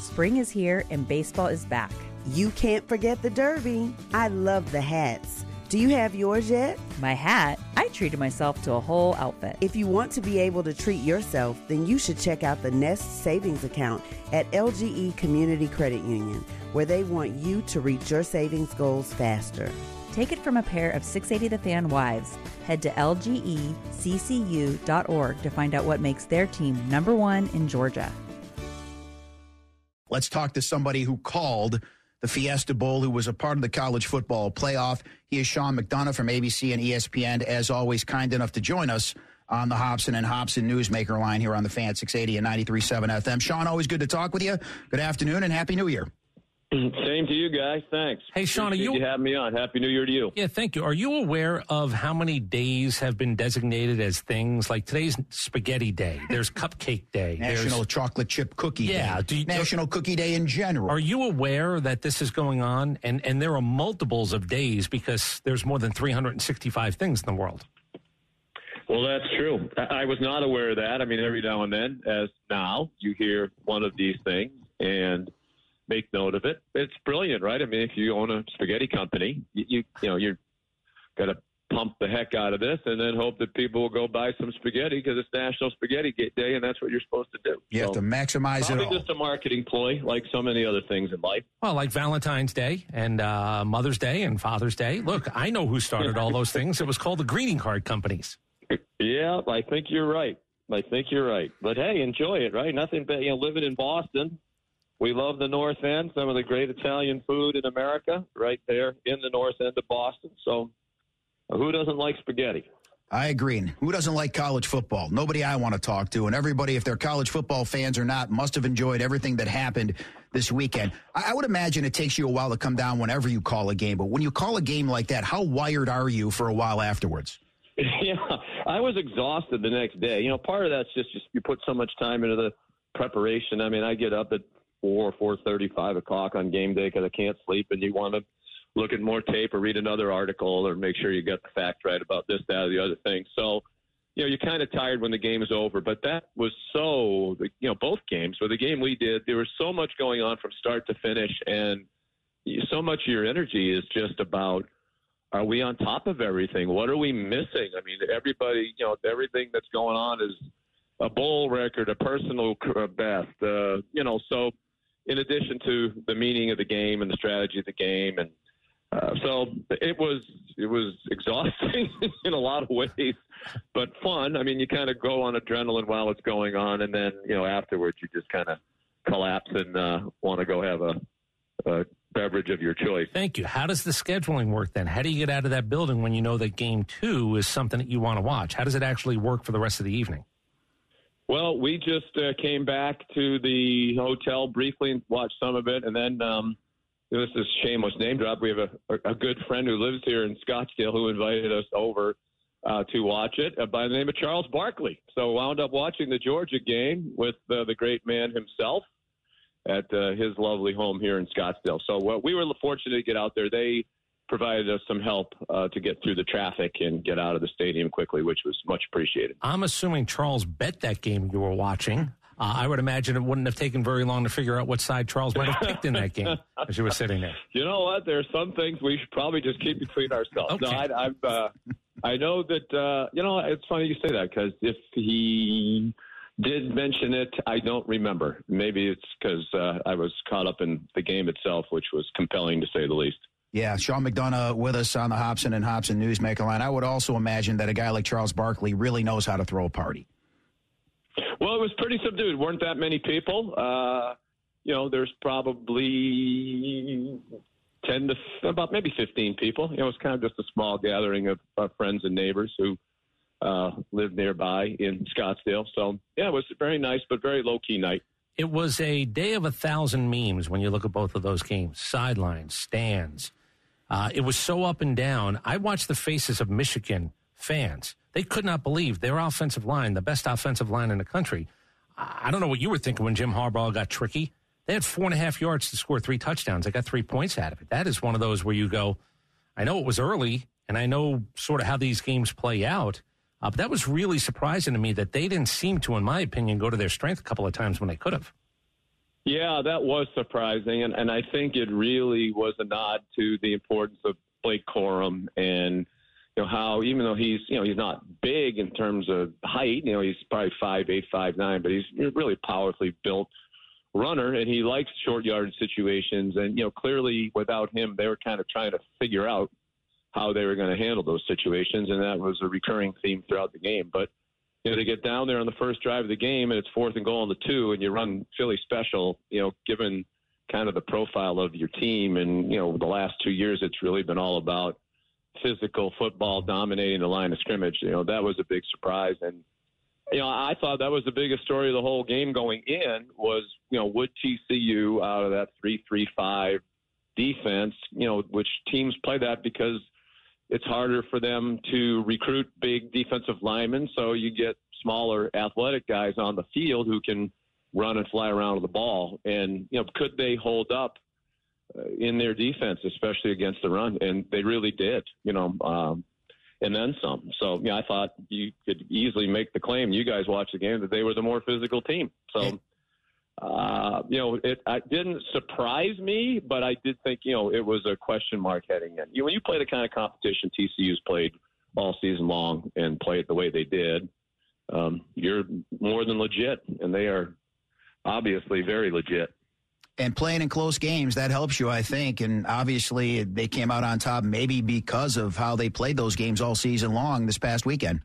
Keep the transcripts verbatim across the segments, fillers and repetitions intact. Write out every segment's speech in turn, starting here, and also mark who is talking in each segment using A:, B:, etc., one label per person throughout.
A: Spring is here and baseball is back.
B: You can't forget the Derby. I love the hats. Do you have yours yet?
A: My hat? I treated myself to a whole outfit.
B: If you want to be able to treat yourself, then you should check out the Nest Savings Account at L G E Community Credit Union, where they want you to reach your savings goals faster.
A: Take it from a pair of six eighty The Fan wives. Head to L G E C C U dot org to find out what makes their team number one in Georgia.
C: Let's talk to somebody who called the Fiesta Bowl, who was a part of the college football playoff. He is Sean McDonough from A B C and E S P N, as always, kind enough to join us on the Hobson and Hobson Newsmaker line here on the Fan six eighty and ninety-three point seven F M. Sean, always good to talk with you. Good afternoon and Happy New Year.
D: Same to you guys. Thanks.
E: Hey, Sean, are you,
D: you having me on? Happy New Year to you.
E: Yeah, thank you. Are you aware of how many days have been designated as things like today's Spaghetti Day? There's Cupcake Day.
C: National
E: There's,
C: Chocolate Chip Cookie
E: yeah,
C: Day.
E: Do you,
C: National Cookie Day in general.
E: Are you aware that this is going on? And, and there are multiples of days because there's more than three hundred sixty-five things in the world.
D: Well, that's true. I, I was not aware of that. I mean, every now and then, as now, you hear one of these things and make note of it. It's brilliant, right? I mean, if you own a spaghetti company, you you, you know, you're got to pump the heck out of this and then hope that people will go buy some spaghetti because it's National Spaghetti Day, and that's what you're supposed to do.
C: You so, have to maximize it all.
D: Probably just a marketing ploy, like so many other things in life.
E: Well, like Valentine's Day and uh, Mother's Day and Father's Day. Look, I know who started all those things. It was called the greeting card companies.
D: Yeah, I think you're right. I think you're right. But, hey, enjoy it, right? Nothing but, you know, living in Boston. We love the North End, some of the great Italian food in America, right there in the North End of Boston. So who doesn't like spaghetti?
C: I agree. And who doesn't like college football? Nobody I want to talk to. And everybody, if they're college football fans or not, must have enjoyed everything that happened this weekend. I, I would imagine it takes you a while to come down whenever you call a game. But when you call a game like that, how wired are you for a while afterwards?
D: Yeah, I was exhausted the next day. You know, part of that's just, just you put so much time into the preparation. I mean, I get up at four, four thirty, five o'clock on game day because I can't sleep, and you want to look at more tape or read another article or make sure you get the fact right about this, that, or the other thing. So, you know, you're kind of tired when the game is over. But that was so, you know, both games, but the game we did, there was so much going on from start to finish, and so much of your energy is just about, are we on top of everything? What are we missing? I mean, everybody, you know, everything that's going on is a bowl record, a personal best, uh, you know, so in addition to the meaning of the game and the strategy of the game. And uh, so it was it was exhausting in a lot of ways, but fun. I mean, you kind of go on adrenaline while it's going on, and then, you know, afterwards you just kind of collapse and uh, want to go have a, a beverage of your choice.
E: Thank you. How does the scheduling work then? How do you get out of that building when you know that game two is something that you want to watch? How does it actually work for the rest of the evening?
D: Well, we just uh, came back to the hotel briefly and watched some of it. And then um, this is shameless name drop. We have a, a good friend who lives here in Scottsdale who invited us over uh, to watch it uh, by the name of Charles Barkley. So wound up watching the Georgia game with uh, the great man himself at uh, his lovely home here in Scottsdale. So uh, we were fortunate to get out there. They provided us some help uh, to get through the traffic and get out of the stadium quickly, which was much appreciated.
E: I'm assuming Charles bet that game you were watching. Uh, I would imagine it wouldn't have taken very long to figure out what side Charles might have picked in that game as you were sitting there.
D: You know what? There are some things we should probably just keep between ourselves.
E: Okay.
D: No, I, I've, uh, I know that, uh, you know, it's funny you say that because if he did mention it, I don't remember. Maybe it's because uh, I was caught up in the game itself, which was compelling to say the least.
C: Yeah, Sean McDonough with us on the Hobson and Hobson Newsmaker line. I would also imagine that a guy like Charles Barkley really knows how to throw a party.
D: Well, it was pretty subdued. Weren't that many people. Uh, you know, there's probably ten to about maybe fifteen people. You know, it was kind of just a small gathering of, of friends and neighbors who uh, live nearby in Scottsdale. So, yeah, it was very nice, but very low-key night.
E: It was a day of a thousand memes when you look at both of those games, sidelines, stands. Uh, it was so up and down. I watched the faces of Michigan fans. They could not believe their offensive line, the best offensive line in the country. I don't know what you were thinking when Jim Harbaugh got tricky. They had four and a half yards to score three touchdowns. They got three points out of it. That is one of those where you go, I know it was early, and I know sort of how these games play out, uh, but that was really surprising to me that they didn't seem to, in my opinion, go to their strength a couple of times when they could have.
D: Yeah, that was surprising, and, and I think it really was a nod to the importance of Blake Corum and, you know, how even though he's, you know, he's not big in terms of height, you know, he's probably five eight, five nine, but he's a really powerfully built runner, and he likes short yardage situations. And, you know, clearly without him, they were kind of trying to figure out how they were going to handle those situations, and that was a recurring theme throughout the game. But, you know, to get down there on the first drive of the game and it's fourth and goal on the two and you run Philly special, you know, given kind of the profile of your team. And, you know, the last two years, it's really been all about physical football dominating the line of scrimmage. You know, that was a big surprise. And, you know, I thought that was the biggest story of the whole game going in was, you know, would T C U out of that three three five defense, you know, which teams play that because it's harder for them to recruit big defensive linemen, so you get smaller athletic guys on the field who can run and fly around with the ball. And, you know, could they hold up uh, in their defense, especially against the run? And they really did, you know, um, and then some. So, yeah, I thought you could easily make the claim, you guys watched the game, that they were the more physical team. So, Uh, you know, it, it didn't surprise me, but I did think, you know, it was a question mark heading in. You know, when you play the kind of competition T C U's played all season long and play it the way they did, um, you're more than legit, and they are obviously very legit.
C: And playing in close games, that helps you, I think. And obviously they came out on top maybe because of how they played those games all season long this past weekend.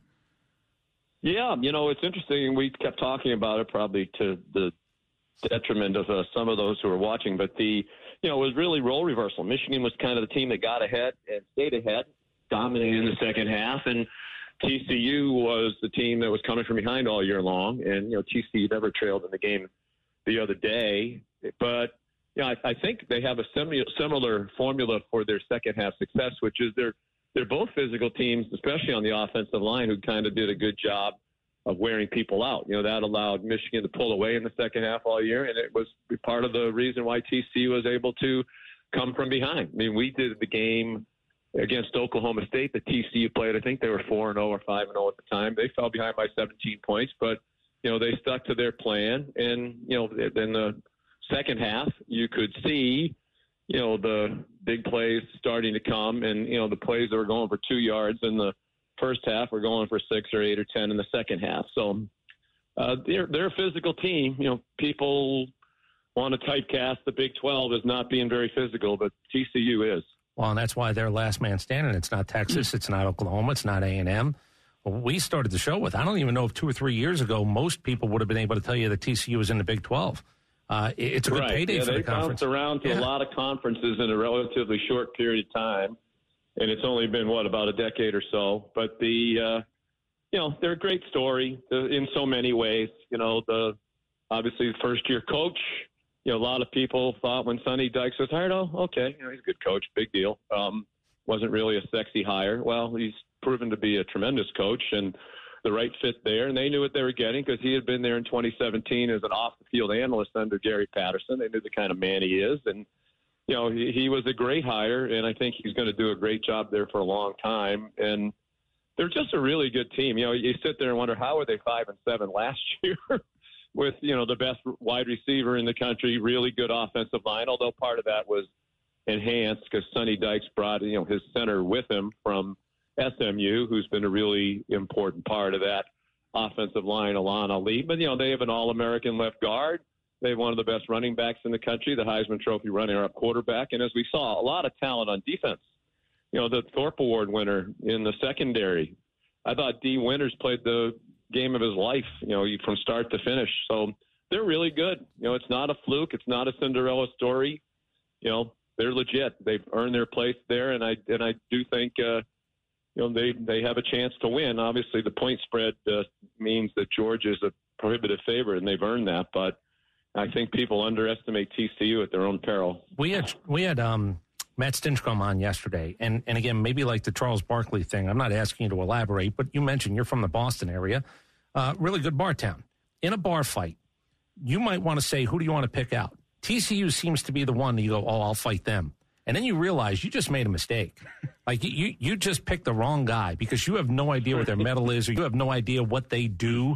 D: Yeah, you know, it's interesting. We kept talking about it probably to the detriment of uh, some of those who are watching, but the, you know, it was really role reversal. Michigan was kind of the team that got ahead and stayed ahead, dominated in the second half, and T C U was the team that was coming from behind all year long, and, you know, T C U never trailed in the game the other day, but, you know, I, I think they have a semi- similar formula for their second half success, which is they're, they're both physical teams, especially on the offensive line, who kind of did a good job of wearing people out. You know, that allowed Michigan to pull away in the second half all year, and it was part of the reason why T C U was able to come from behind. I mean, we did the game against Oklahoma State that T C U played. I think they were four and oh or five and oh at the time. They fell behind by seventeen points, but, you know, they stuck to their plan. And, you know, in the second half, you could see, you know, the big plays starting to come, and, you know, the plays that were going for two yards in the first half, we're going for six or eight or ten in the second half. So uh, they're they're a physical team. You know, people want to typecast the Big twelve as not being very physical, but T C U is.
E: Well, and that's why they're last man standing. It's not Texas, it's not Oklahoma, it's not A and M. We started the show with, I don't even know if two or three years ago, most people would have been able to tell you that T C U was in the Big twelve. Uh, it's a good
D: right.
E: payday
D: yeah,
E: for the conference.
D: They bounced around to
E: yeah.
D: a lot of conferences in a relatively short period of time. And it's only been, what, about a decade or so. But the, uh, you know, they're a great story in so many ways. You know, the obviously the first-year coach, you know, a lot of people thought when Sonny Dykes was hired, oh, okay, you know, he's a good coach, big deal. Um, wasn't really a sexy hire. Well, he's proven to be a tremendous coach and the right fit there. And they knew what they were getting because he had been there in twenty seventeen as an off-the-field analyst under Gary Patterson. They knew the kind of man he is. And, you know, he, he was a great hire, and I think he's going to do a great job there for a long time. And they're just a really good team. You know, you sit there and wonder, how were they five and seven last year with, you know, the best wide receiver in the country, really good offensive line, although part of that was enhanced because Sonny Dykes brought, you know, his center with him from S M U, who's been a really important part of that offensive line, Alon Ali. But, you know, they have an All-American left guard. They have one of the best running backs in the country, the Heisman Trophy runner-up quarterback. And as we saw, a lot of talent on defense. You know, the Thorpe Award winner in the secondary. I thought Dee Winters played the game of his life, you know, from start to finish. So they're really good. You know, it's not a fluke. It's not a Cinderella story. You know, they're legit. They've earned their place there. And I and I do think, uh, you know, they, they have a chance to win. Obviously, the point spread uh, means that Georgia is a prohibitive favorite, and they've earned that. But I think people underestimate T C U at their own peril.
E: We had we had um, Matt Stinchcomb on yesterday, and, and again, maybe like the Charles Barkley thing, I'm not asking you to elaborate, but you mentioned you're from the Boston area. Uh, really good bar town. In a bar fight, you might want to say, who do you want to pick out? T C U seems to be the one that you go, oh, I'll fight them. And then you realize you just made a mistake. Like, you, you just picked the wrong guy because you have no idea what their medal is, or you have no idea what they do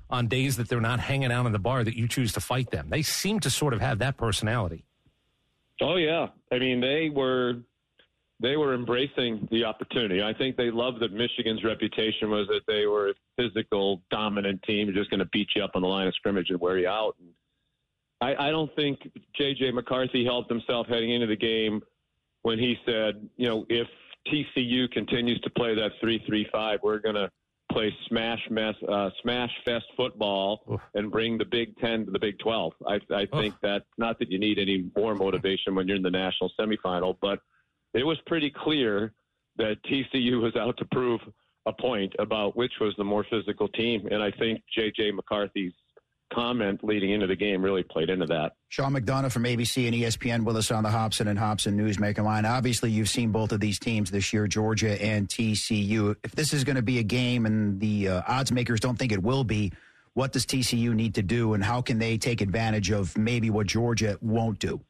E: on days that they're not hanging out in the bar that you choose to fight them. They seem to sort of have that personality.
D: Oh, yeah. I mean, they were they were embracing the opportunity. I think they loved that Michigan's reputation was that they were a physical, dominant team, just going to beat you up on the line of scrimmage and wear you out. And I, I don't think J J. McCarthy helped himself heading into the game when he said, you know, if T C U continues to play that three three five, we're going to play smash mess, uh, smash fest football Oof. and bring the Big Ten to the Big twelve. I, I think that, not that you need any more motivation when you're in the national semifinal, but it was pretty clear that T C U was out to prove a point about which was the more physical team. And I think J J. McCarthy's comment leading into the game really played into that.
C: Sean McDonough from A B C and E S P N with us on the Hobson and Hobson Newsmaker line. Obviously, you've seen both of these teams this year, Georgia and T C U. If this is going to be a game and the uh, odds makers don't think it will be, what does T C U need to do, and how can they take advantage of maybe what Georgia won't do?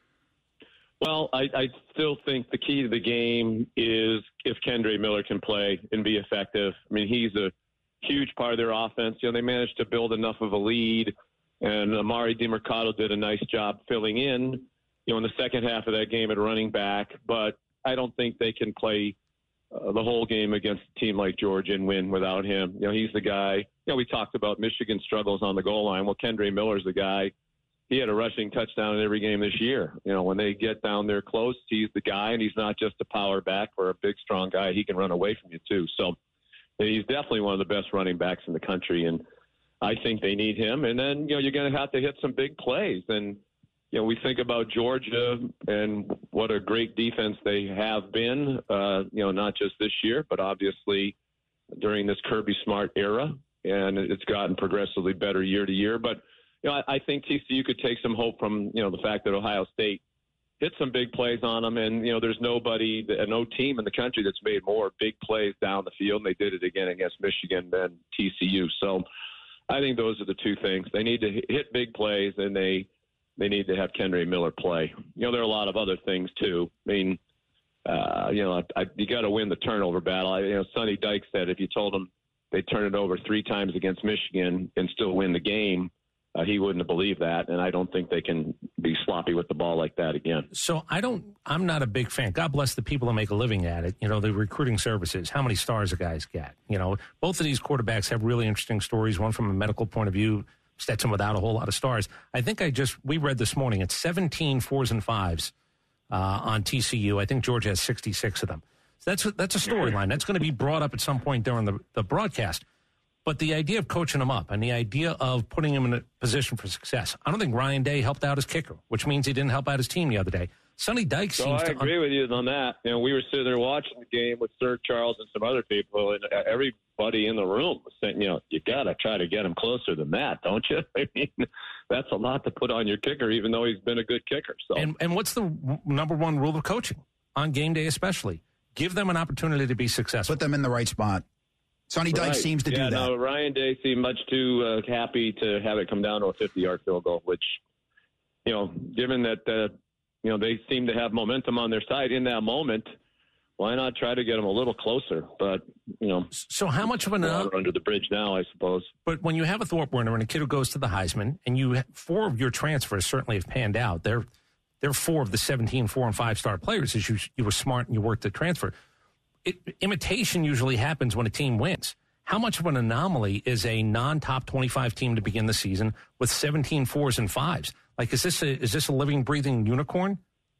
D: Well, I, I still think the key to the game is if Kendre Miller can play and be effective. I mean, he's a huge part of their offense. You know, they managed to build enough of a lead, and Amari DiMercato did a nice job filling in, you know, in the second half of that game at running back. But I don't think they can play uh, the whole game against a team like Georgia and win without him. You know, he's the guy. You know, we talked about Michigan struggles on the goal line. Well, Kendre Miller's the guy. He had a rushing touchdown in every game this year. You know, when they get down there close, he's the guy, and he's not just a power back or a big, strong guy. He can run away from you, too. So he's definitely one of the best running backs in the country, and I think they need him. And then, you know, you're going to have to hit some big plays. And, you know, we think about Georgia and what a great defense they have been, uh, you know, not just this year, but obviously during this Kirby Smart era. And it's gotten progressively better year to year. But, you know, I, I think T C U could take some hope from, you know, the fact that Ohio State hit some big plays on them. And, you know, there's nobody, no team in the country that's made more big plays down the field. And they did it again against Michigan than T C U. So I think those are the two things. They need to hit big plays, and they they need to have Kendre Miller play. You know, there are a lot of other things, too. I mean, uh, you know, I, you got to win the turnover battle. I, you know, Sonny Dykes said if you told him they turn it over three times against Michigan and still win the game, Uh, he wouldn't have believed that, and I don't think they can be sloppy with the ball like that again.
E: So I don't. I'm not a big fan. God bless the people who make a living at it. You know, the recruiting services. How many stars the guys get? You know, both of these quarterbacks have really interesting stories. One from a medical point of view, Stetson without a whole lot of stars. I think I just we read this morning. It's seventeen fours and fives uh, on T C U. I think Georgia has sixty-six of them. So that's that's a storyline that's going to be brought up at some point during the, the broadcast. But the idea of coaching him up and the idea of putting him in a position for success, I don't think Ryan Day helped out his kicker, which means he didn't help out his team the other day. Sonny Dykes
D: so
E: seems
D: I
E: to...
D: I agree un- with you on that. You know, we were sitting there watching the game with Sir Charles and some other people, and everybody in the room was saying, you know, you got to try to get him closer than that, don't you? I mean, that's a lot to put on your kicker, even though he's been a good kicker. So,
E: And, and what's the number one rule of coaching, on game day especially? Give them an opportunity to be successful.
C: Put them in the right spot. Sonny Dykes
D: right.
C: seems to
D: yeah,
C: do that.
D: No, Ryan Day seemed much too uh, happy to have it come down to a fifty-yard field goal, which, you know, given that, uh, you know, they seem to have momentum on their side in that moment, why not try to get them a little closer? But, you know.
E: So how much of an...
D: Water under the bridge now, I suppose.
E: But when you have a Thorpe winner and a kid who goes to the Heisman, and you four of your transfers certainly have panned out. They're, they're four of the seventeen four- and five-star players as you, you were smart and you worked the transfer. It, imitation usually happens when a team wins. How much of an anomaly is a non-top twenty-five team to begin the season with seventeen fours and fives? Like, is this a, is this a living, breathing unicorn?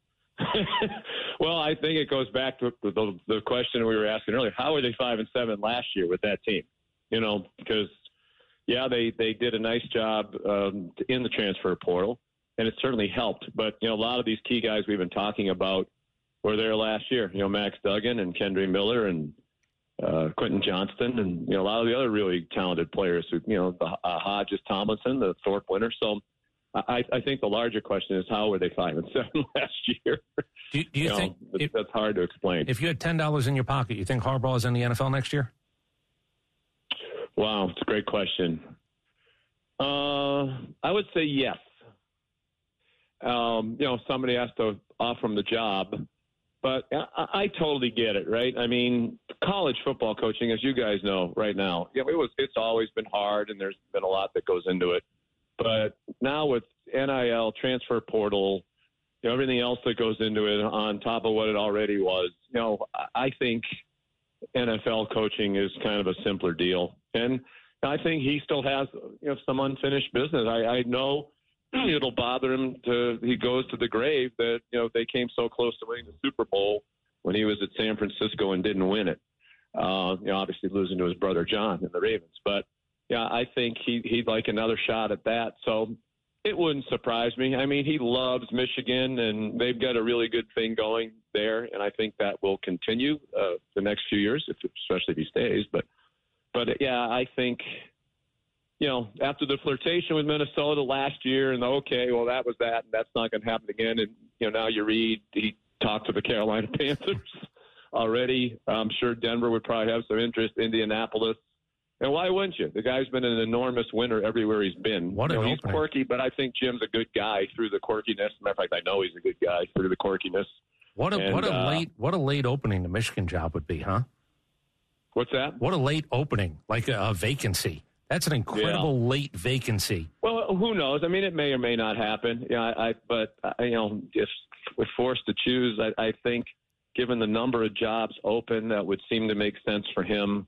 D: Well, I think it goes back to the, the question we were asking earlier. How were they five and seven last year with that team? You know, because, yeah, they, they did a nice job um, in the transfer portal, and it certainly helped. But, you know, a lot of these key guys we've been talking about were there last year. You know, Max Duggan and Kendre Miller and uh, Quentin Johnston and, you know, a lot of the other really talented players who, you know, the uh, Hodges Tomlinson, the Thorpe winner. So I, I think the larger question is how were they five and seven last year?
E: Do you, do you, you think
D: know, if, that's hard to explain?
E: If you had ten dollars in your pocket, you think Harbaugh is in the N F L next year?
D: Wow, it's a great question. Uh, I would say yes. Um, you know, somebody has to offer him the job. But I, I totally get it, right? I mean, college football coaching, as you guys know right now, you know, it was it's always been hard, and there's been a lot that goes into it. But now with N I L, transfer portal, you know, everything else that goes into it on top of what it already was, you know, I think N F L coaching is kind of a simpler deal. And I think he still has, you know, some unfinished business. I, I know it'll bother him to he goes to the grave that, you know, they came so close to winning the Super Bowl when he was at San Francisco and didn't win it. Uh, you know, obviously losing to his brother John in the Ravens. But yeah, I think he, he'd like another shot at that. So it wouldn't surprise me. I mean, he loves Michigan, and they've got a really good thing going there, and I think that will continue uh, the next few years, if, especially if he stays. But, but yeah, I think, you know, after the flirtation with Minnesota last year, and okay, well, that was that, and that's not going to happen again. And, you know, now you read he talked to the Carolina Panthers already. I'm sure Denver would probably have some interest, Indianapolis. And why wouldn't you? The guy's been an enormous winner everywhere he's been.
E: What
D: you know,
E: an
D: he's
E: opening.
D: quirky, but I think Jim's a good guy through the quirkiness. Matter of fact, I know he's a good guy through the quirkiness.
E: What a
D: and,
E: what a
D: uh,
E: late what a late opening the Michigan job would be, huh?
D: What's that?
E: What a late opening, like a, a vacancy. That's an incredible
D: Yeah.
E: late vacancy.
D: Well, who knows? I mean, it may or may not happen. Yeah, I, I but I, you know, if we're forced to choose, I, I think given the number of jobs open, that would seem to make sense for him.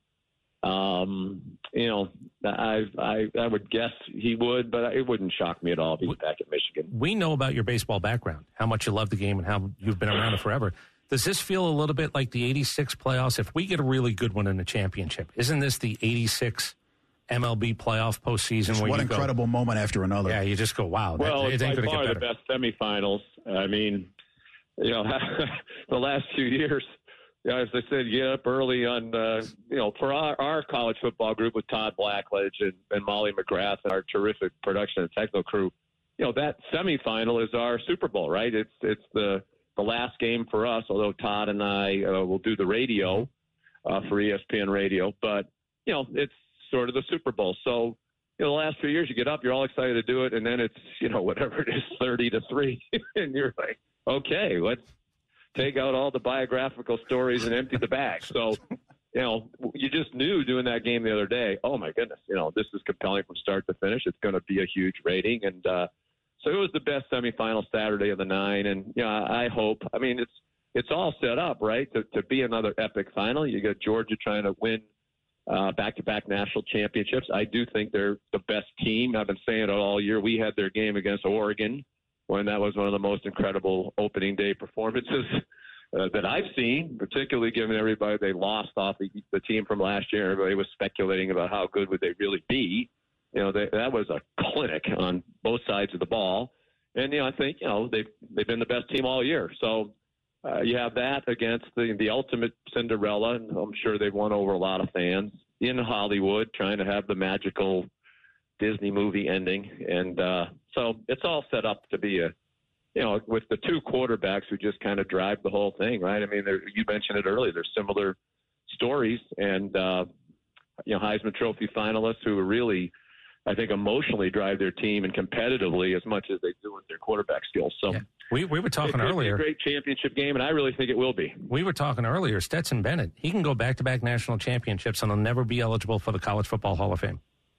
D: Um, you know, I, I I would guess he would, but it wouldn't shock me at all if he's back at Michigan.
E: We know about your baseball background, how much you love the game and how you've been around it forever. Does this feel a little bit like the eighty-six playoffs? If we get a really good one in the championship, isn't this the eighty-six M L B playoff postseason? Where
C: What
E: you
C: incredible
E: go,
C: moment after another.
E: Yeah, you just go, wow.
D: Well,
E: that,
D: it's
E: it ain't
D: by
E: gonna
D: far
E: get
D: the
E: better.
D: best semifinals. I mean, you know, the last few years, you know, as I said, get up early on, uh, you know, for our, our college football group with Todd Blackledge and, and Molly McGrath and our terrific production and technical crew, you know, that semifinal is our Super Bowl, right? It's it's the, the last game for us, although Todd and I uh, will do the radio uh, for E S P N Radio. But, you know, it's sort of the Super Bowl. So, you know, the last few years you get up, you're all excited to do it, and then it's, you know, whatever it is, thirty to three, and you're like, okay, let's take out all the biographical stories and empty the bag. So, you know, you just knew doing that game the other day, oh, my goodness, you know, this is compelling from start to finish. It's going to be a huge rating. And uh, so it was the best semifinal Saturday of the nine. And, you know, I hope, I mean, it's it's all set up, right, to, to be another epic final. You got Georgia trying to win uh, back-to-back national championships. I do think they're the best team. I've been saying it all year. We had their game against Oregon when that was one of the most incredible opening day performances uh, that I've seen, particularly given everybody they lost off the, the team from last year. Everybody was speculating about how good would they really be. You know, they, that was a clinic on both sides of the ball. And, you know, I think, you know, they've, they've been the best team all year. So uh, you have that against the, the ultimate Cinderella, and I'm sure they've won over a lot of fans in Hollywood, trying to have the magical Disney movie ending. And uh, so it's all set up to be a, you know, with the two quarterbacks who just kind of drive the whole thing, right? I mean, you mentioned it earlier. There's similar stories and, uh, you know, Heisman Trophy finalists who really, I think, emotionally drive their team and competitively as much as they do with their quarterback skills. So
E: Yeah. we, we were talking
D: it could
E: earlier.
D: be a great championship game, and I really think it will be.
E: We were talking earlier. Stetson Bennett, he can go back-to-back national championships and he'll never be eligible for the College Football Hall of Fame.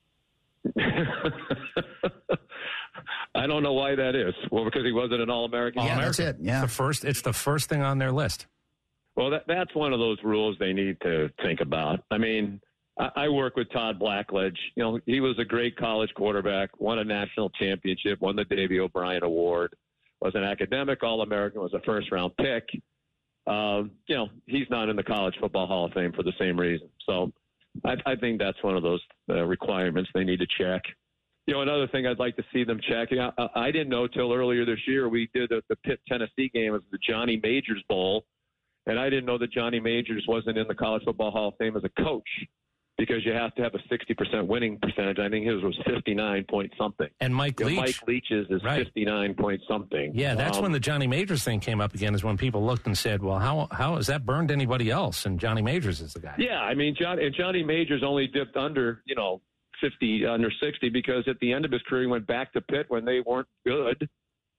D: I don't know why that is. Well, because he wasn't an All-American.
C: Yeah, that's it. Yeah.
E: It's the first, it's the first thing on their list.
D: Well, that, that's one of those rules they need to think about. I mean, I, I work with Todd Blackledge. You know, he was a great college quarterback, won a national championship, won the Davey O'Brien Award, was an academic All-American, was a first-round pick. Um, you know, he's not in the College Football Hall of Fame for the same reason. So I, I think that's one of those uh, requirements they need to check. You know, another thing I'd like to see them checking. I, I didn't know till earlier this year we did the, the Pitt Tennessee game as the Johnny Majors Bowl, and I didn't know that Johnny Majors wasn't in the College Football Hall of Fame as a coach because you have to have a sixty percent winning percentage. I think his was fifty-nine point something.
E: And Mike
D: You know,
E: Leach.
D: Mike Leach's is
E: Right.
D: fifty-nine point something.
E: Yeah, that's
D: Um,
E: when the Johnny Majors thing came up again, is when people looked and said, well, how how has that burned anybody else? And Johnny Majors is the guy.
D: Yeah, I mean, John, and Johnny Majors only dipped under, you know, fifty, under sixty, because at the end of his career, he went back to Pitt when they weren't good.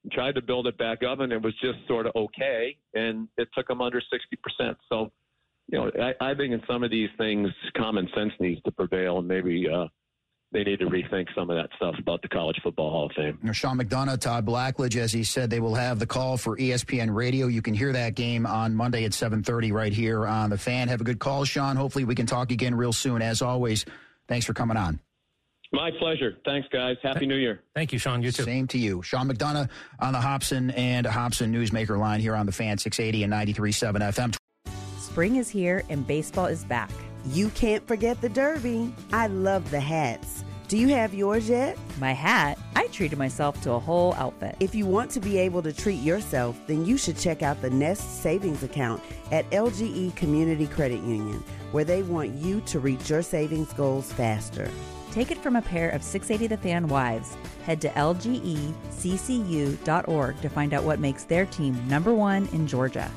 D: tried to build it back up, and it was just sort of okay, and it took them under sixty percent. So, you know, I, I think in some of these things, common sense needs to prevail, and maybe uh, they need to rethink some of that stuff about the College Football Hall of Fame.
C: You know, Sean McDonough, Todd Blackledge, as he said, they will have the call for E S P N Radio. You can hear that game on Monday at seven thirty right here on The Fan. Have a good call, Sean. Hopefully we can talk again real soon. As always, thanks for coming on.
D: My pleasure. Thanks, guys. Happy New Year.
E: Thank you, Sean. You too.
C: Same to you. Sean McDonough on the Hobson and Hobson Newsmaker line here on The Fan, six eighty and ninety-three point seven F M.
A: Spring is here and baseball is back.
B: You can't forget the Derby. I love the hats. Do you have yours yet?
A: My hat? I treated myself to a whole outfit.
B: If you want to be able to treat yourself, then you should check out the Nest Savings Account at L G E Community Credit Union, where they want you to reach your savings goals faster.
A: Take it from a pair of six eighty The Fan wives. Head to L G E C C U dot org to find out what makes their team number one in Georgia.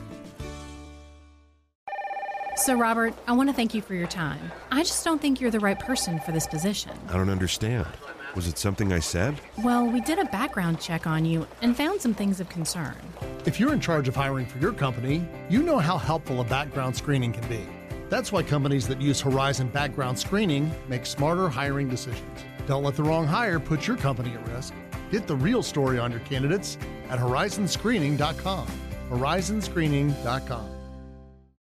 F: So, Robert, I want to thank you for your time. I just don't think you're the right person for this position.
G: I don't understand. Was it something I said?
F: Well, we did a background check on you and found some things of concern.
H: If you're in charge of hiring for your company, you know how helpful a background screening can be. That's why companies that use Horizon Background Screening make smarter hiring decisions. Don't let the wrong hire put your company at risk. Get the real story on your candidates at horizon screening dot com. horizon screening dot com.